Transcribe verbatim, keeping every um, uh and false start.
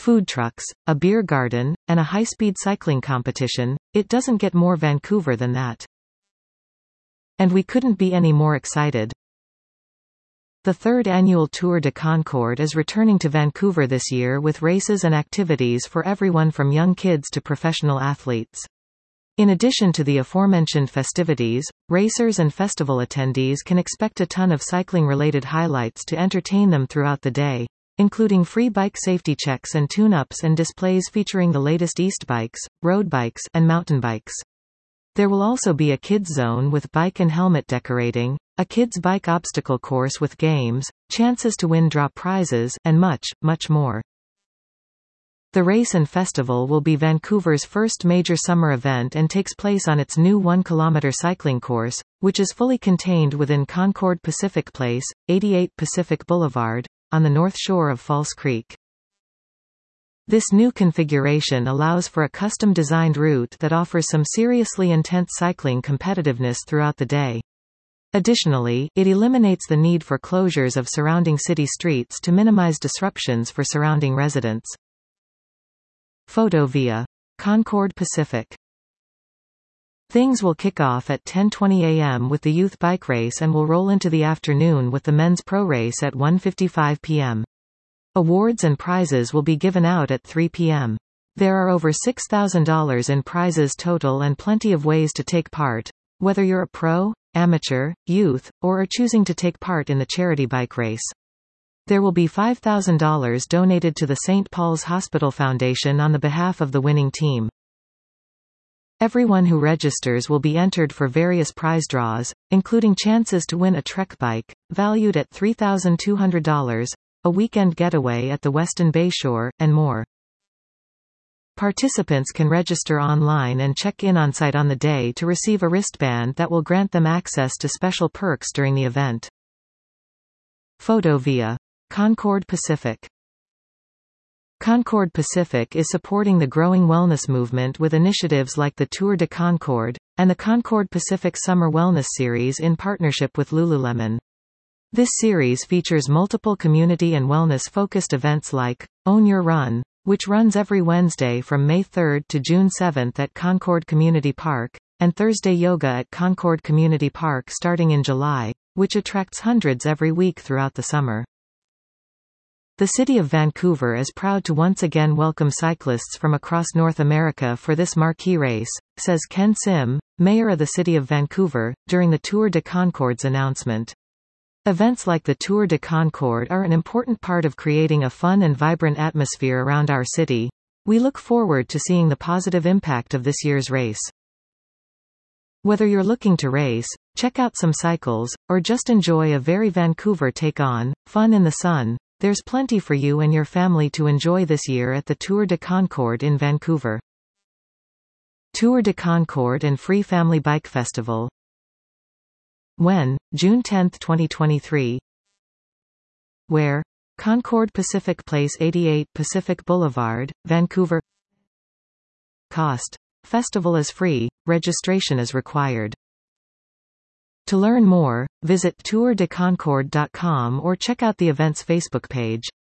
food trucks, a beer garden, and a high-speed cycling competition. It doesn't get more Vancouver than that. And we couldn't be any more excited. The third annual Tour de Concorde is returning to Vancouver this year with races and activities for everyone from young kids to professional athletes. In addition to the aforementioned festivities, racers and festival attendees can expect a ton of cycling-related highlights to entertain them throughout the day, including free bike safety checks and tune-ups and displays featuring the latest East bikes, road bikes, and mountain bikes. There will also be a kids zone with bike and helmet decorating, a kids bike obstacle course with games, chances to win draw prizes, and much, much more. The race and festival will be Vancouver's first major summer event and takes place on its new one kilometer cycling course, which is fully contained within Concorde Pacific Place, eighty-eight Pacific Boulevard, on the north shore of False Creek. This new configuration allows for a custom-designed route that offers some seriously intense cycling competitiveness throughout the day. Additionally, it eliminates the need for closures of surrounding city streets to minimize disruptions for surrounding residents. Photo via Concorde Pacific. Things will kick off at ten twenty a m with the youth bike race and will roll into the afternoon with the men's pro race at one fifty-five p m Awards and prizes will be given out at three p m There are over six thousand dollars in prizes total and plenty of ways to take part, whether you're a pro, amateur, youth, or are choosing to take part in the charity bike race. There will be five thousand dollars donated to the Saint Paul's Hospital Foundation on the behalf of the winning team. Everyone who registers will be entered for various prize draws, including chances to win a Trek bike, valued at three thousand two hundred dollars, a weekend getaway at the Weston Bayshore, and more. Participants can register online and check in on site on the day to receive a wristband that will grant them access to special perks during the event. Photo via Concorde Pacific. Concorde Pacific is supporting the growing wellness movement with initiatives like the Tour de Concorde, and the Concorde Pacific Summer Wellness Series in partnership with Lululemon. This series features multiple community and wellness-focused events like Own Your Run, which runs every Wednesday from May third to June seventh at Concorde Community Park, and Thursday Yoga at Concorde Community Park starting in July, which attracts hundreds every week throughout the summer. The City of Vancouver is proud to once again welcome cyclists from across North America for this marquee race, says Ken Sim, Mayor of the City of Vancouver, during the Tour de Concorde's announcement. Events like the Tour de Concorde are an important part of creating a fun and vibrant atmosphere around our city. We look forward to seeing the positive impact of this year's race. Whether you're looking to race, check out some cycles, or just enjoy a very Vancouver take on fun in the sun, there's plenty for you and your family to enjoy this year at the Tour de Concorde in Vancouver. Tour de Concorde and Free Family Bike Festival. When? June tenth twenty twenty-three. Where? Concorde Pacific Place, eighty-eight Pacific Boulevard, Vancouver. Cost. Festival is free, registration is required. To learn more, visit tour de concorde dot com or check out the event's Facebook page.